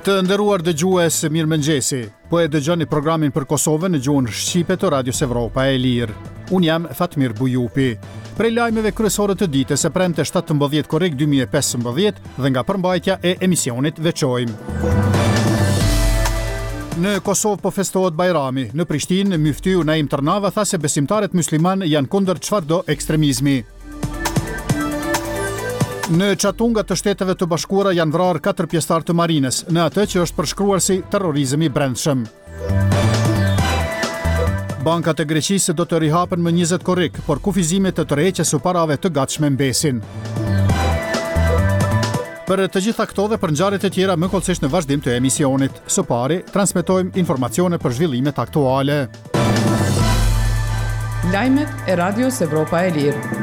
Të nderuar dëgjues, mirëmëngjesi. Po e dëgjoni programin për Kosovën në gjuhën shqipe të Radios Evropa e Lirë. Unë jam Fatmir Bujupi. Prej lajmeve kryesore të ditës së premte 17 korrik 2015 dhe nga përmbajtja e emisionit veçojmë. Në Kosovë po festohet Bajrami. Në Prishtinë, myftyu Naim Tërnava tha se besimtarët musliman janë kundër çfarëdo ekstremizmi. Në Çatunga të Shteteve të Bashkuara janë vrarë 4 pjesëtar të marinës, në atë që është përshkruar si terrorizëm i brendshëm. Bankat e Greqisë do të rihapen më 20 korrik, por kufizimet të tërheqjes së parave të gatshme mbesin. Për të gjitha këto dhe për ngjarjet e tjera më kollësisht në vazhdim të emisionit. Së pari, transmetojmë informacione për zhvillimet aktuale. Lajmet e Radios Evropa e Lirë.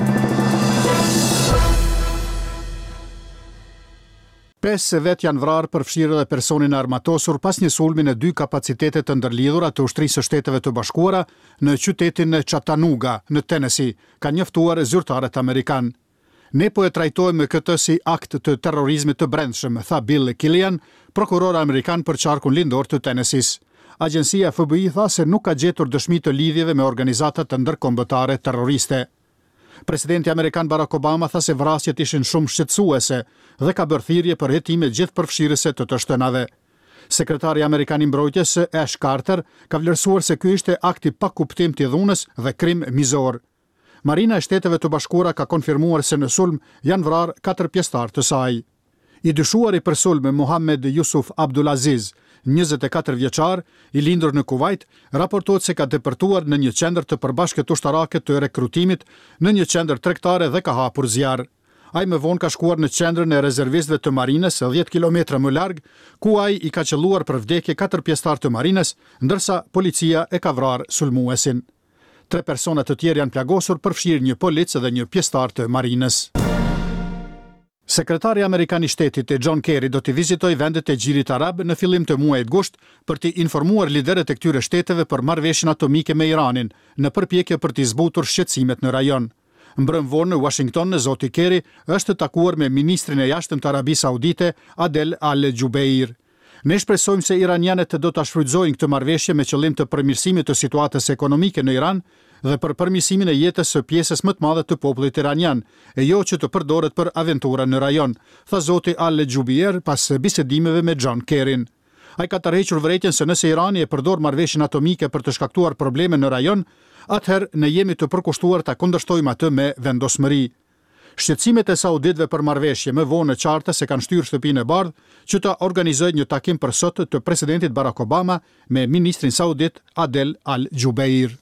Pesë vet janë vrarë përfshirë dhe personin armatosur pas një sulmi në 2 kapacitete të ndërlidhura të ushtrisë së Shteteve të Bashkuara në qytetin Chattanooga, në Tennessee, ka njoftuar zyrtarët amerikan. Ne po e trajtojmë këtë si akt të terrorizmit të brendshëm, tha Bill Killian, prokuror amerikan për qarkun lindor të Tennessee. Agjencia FBI tha se nuk ka gjetur dëshmi të lidhjeve me organizata të ndërkombëtare terroriste. Presidenti amerikan Barack Obama tha se vrasjet ishin shumë shqetësuese dhe ka bërë thirrje për hetime gjithëpërfshirëse të shtënave. Sekretari amerikan i mbrojtjes Ash Carter ka vlerësuar se ky ishte akti pa kuptim të dhunës dhe krim mizor. Marina e Shteteve të Bashkuara ka konfirmuar se në sulm janë vrarë 4 pjesëtar të saj. I dyshuari për sulm Mohammed Yusuf Abdulaziz, 24 vjeçar, i lindur në Kuvajt, raportohet se ka depërtuar në një qendër të përbashkët ushtarake të rekrutimit, në një qendër tregtare dhe ka hapur zjarr. Ai më vonë ka shkuar në qendrën e rezervistëve të marinës 10 kilometra më larg, ku ai i ka qelluar për vdekje 4 pjesëtar të marinës, ndërsa policia e ka vrarë sulmuesin. 3 persona të tjerë janë plagosur, përfshirë një polic dhe një pjesëtar të marinës. Sekretari amerikan i shtetit John Kerry do të vizitojë vendet e Gjirit Arab në fillim të muajit gusht për të informuar liderët e këtyre shteteve për marrëveshjen atomike me Iranin, në përpjekje për të zbutur shqetësimet në rajon. Mbrëm vonë në Washington, zoti Kerry është takuar me ministrin e jashtëm të Arabisë Saudite Adel Al-Jubeir. Ne shpresojmë se iranianët do ta shfrytëzojnë këtë marrëveshje me qëllim të përmirësimit të situatës ekonomike në Iran dhe për përmirësimin e jetës së pjesës më të madhe të popullit iranian, e jo që të përdoret për aventura në rajon, tha zoti Al-Jubeir pas bisedimeve me John Kerryn. Ai ka tërhequr vërejtjen se nëse Irani e përdor marrëveshjen atomike për të shkaktuar probleme në rajon, atëherë ne jemi të përkushtuar ta kundërshtojmë atë me vendosmëri. Shqetësimet e sauditëve për marrëveshje më vonë qartë se kanë shtyrë shtëpinë e bardhë që ta organizojë një takim për sot të presidentit Barack Obama me ministrin saudit Adel Al-Jubeir.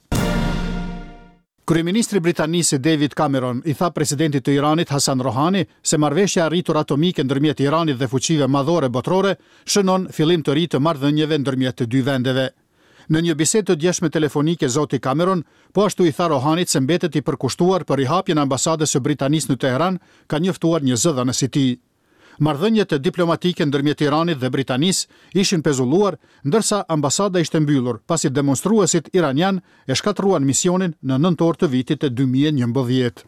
Kryeministri britanisë David Cameron i tha presidentit të Iranit Hassan Rouhani se marrëveshja arritur atomike ndërmjet Iranit dhe fuqive madhore botërore shënon fillim të ri të marrëdhënieve ndërmjet të dy vendeve. Në një bisedë të djeshme telefonike zoti Cameron, po ashtu i tha Rouhanit se mbetet i përkushtuar për rihapjen e ambasadës së Britanisë në Teheran, ka njoftuar një zëdhënës i tij. Marrëdhëniet diplomatike ndërmjet Iranit dhe Britanisë ishin pezulluar, ndërsa ambasada ishte mbyllur, pasi demonstruesit iranian e shkatruan misionin në nëntor të vitit 2011.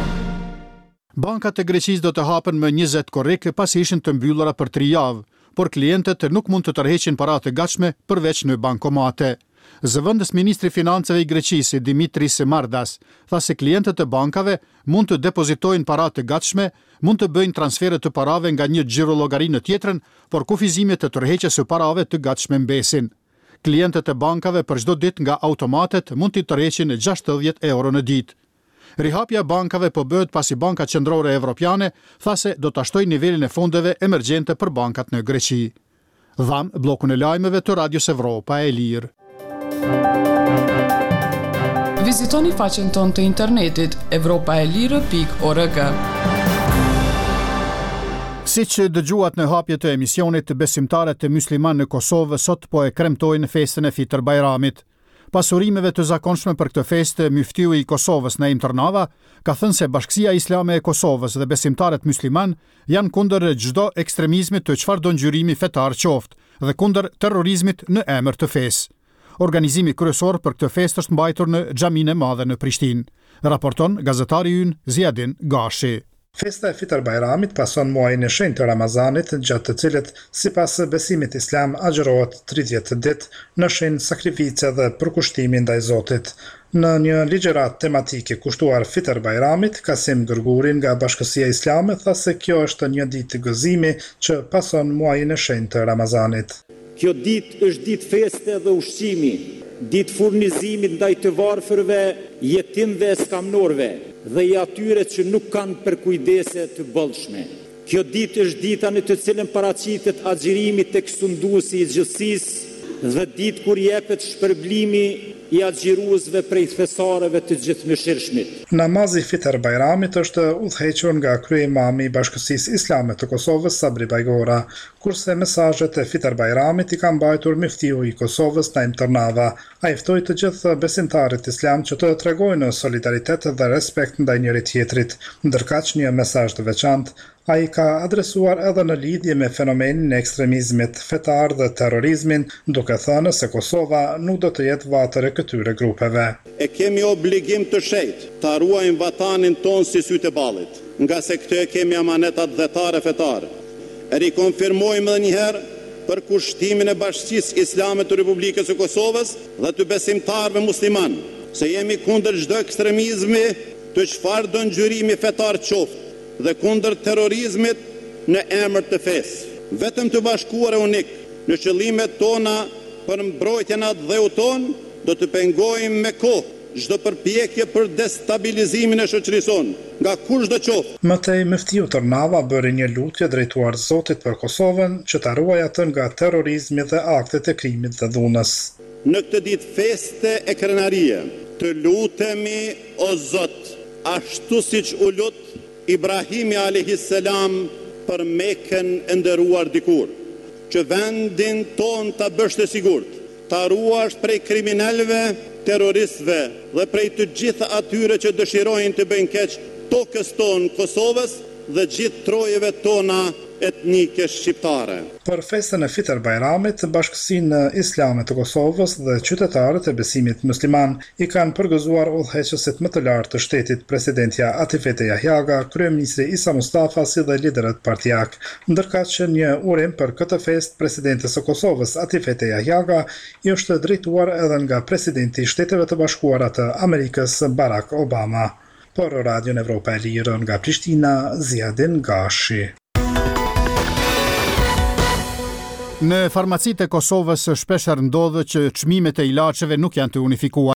Bankat e Greqisë do të hapen më 20 korrik pasi ishin të mbyllura për 3 javë, por klientët nuk mund të tërheqin paratë e gatshme përveç në bankomate. Zëvendës ministri financave i Greqisë Dimitris Mardas tha se klientët e bankave mund të depozitojnë paratë e gatshme, mund të bëjnë transfere të parave nga një xhirologari në tjetrën, por kufizimet të tërheqjes së parave të gatshme mbesin. Klientët e bankave për çdo ditë nga automatet mund të tërheqin 60 euro në ditë. Rihapja bankave po bëhet pasi Banka Qendrore Evropiane tha se do ta shtojë nivelin e fondeve emergjente për bankat në Greqi. Dham bllokun e lajmeve të Radios Evropa e Lirë. Vizitoni faqen tonë të internetit evropaelire.org. Siç dëgjuat në hapje të emisionit, besimtarët e musliman në Kosovë sot po e kremtojnë festën e Fitr Bajramit. Pas urimeve të zakonshme për këtë festë, myftyu i Kosovës Naim Tërnava ka thënë se Bashkësia Islame e Kosovës dhe besimtarët musliman janë kundër çdo ekstremizmi të çfarëdo ngjyrimi fetar qoftë dhe kundër terrorizmit në emër të fesë. Organizimi kryesor për këtë festë është mbajtur në Xhaminë e Madhe në Prishtinë, raporton gazetari ynë Ziadin Gashi. Festa e Fitër Bajramit pason muajin e shenjtë të Ramazanit, gjatë të cilit sipas besimit islam agjërohet 30 ditë në shenjë sakrifice dhe përkushtimi ndaj Zotit. Në një ligjërat tematike kushtuar Fitër Bajramit, Kasim Gërguri nga Bashkësia Islame tha se kjo është një ditë gëzimi që pason muajin e shenjtë të Ramazanit. Kjo ditë është ditë feste dhe ushqimi, ditë furnizimit ndaj të varfërve, jetimve e skamnorve dhe i atyre që nuk kanë përkujdese të bollshme. Kjo ditë është dita në të cilën paraqitet agjërimi tek sunduesi i gjithësisë dhe ditë kur jepet shpërblimi i agjëruesve prej fesareve të gjithëmëshirshmit. Namazi Fitër Bajramit është udhëhequr nga kryemami i Bashkësisë Islame të Kosovës Sabri Bajgora, kurse mesazhet e Fitër Bajramit i ka mbajtur muftiu i Kosovës Naim Tërnava. Ai ftoi të gjithë besimtarët islam që të tregojnë solidaritet dhe respekt ndaj njëri tjetrit, ndërkaq një mesazh të veçantë ai ka adresuar edhe në lidhje me fenomenin e ekstremizmit fetar dhe terrorizmin, duke thënë se Kosova nuk do të jetë vatër e këtyre grupeve. E kemi obligim të shenjtë ta ruajmë vatanin ton si sytë e ballit, nga se këtë e kemi amanetat dhetare fetare. Rikonfirmojmë edhe një herë për kushtimin e Bashkisë Islame të Republikës së Kosovës dhe të besimtarëve musliman, se jemi kundër çdo ekstremizmi të çfarëdo ngjyrimi fetar qoftë dhe kundër terrorizmit në emër të fesë. Vetëm të bashkuar e unik në qëllimet tona për mbrojtjen e dheut ton, do të pengojmë me kohë çdo përpjekje për destabilizimin e shoqërisë sonë, nga kushdo qoftë. Mëtej muftiu Tërnava bëri një lutje drejtuar Zotit për Kosovën që ta ruajë atë nga terrorizmi dhe aktet e krimit dhe dhunës. Në këtë ditë feste e krenarie, të lutemi o Zot, ashtu siç u lut Ibrahimi a.s. për Mekën e nderuar dikur, që vendin ton ta bësh të sigurt, ta ruash prej kriminalëve, terroristëve dhe prej të gjitha atyre që dëshirojnë të bëjnë keq tokës tonë Kosovës dhe gjithë trojeve tona etnike shqiptare. Për festën e Fitër Bajramit, Bashkësinë Islame të Kosovës dhe qytetarët e besimit musliman i kanë përgëzuar udhëheqësit më të lartë të shtetit, presidentja Atifete Jahjaga, kryeministri Isa Mustafa si dhe liderët partijak. Ndërkaq që një urim për këtë fest presidentes së Kosovës Atifete Jahjaga i është drejtuar edhe nga presidenti i Shteteve të Bashkuara të Amerikës Barack Obama. Për Radion Evropa e Lirë nga Prishtina, Ziadin Gashi. Në farmacitë e Kosovës shpeshherë ndodhë që çmimet e ilaçeve nuk janë të unifikuara.